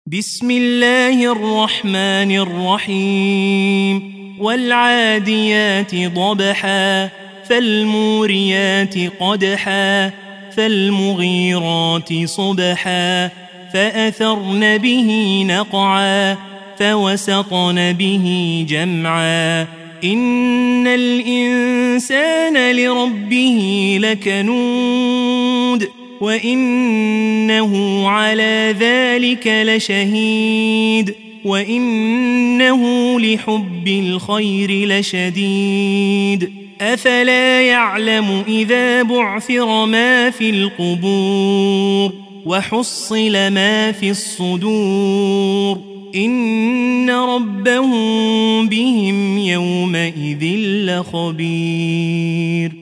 بسم الله الرحمن الرحيم والعاديات ضبحا فالموريات قدحا فالمغيرات صبحا فأثرن به نقعا فوسطن به جمعا إن الإنسان لربه لكنود وإنه على ذلك لشهيد وإنه لحب الخير لشديد أفلا يعلم إذا بعثر ما في القبور وحصل ما في الصدور إن ربهم بهم يومئذ لخبير.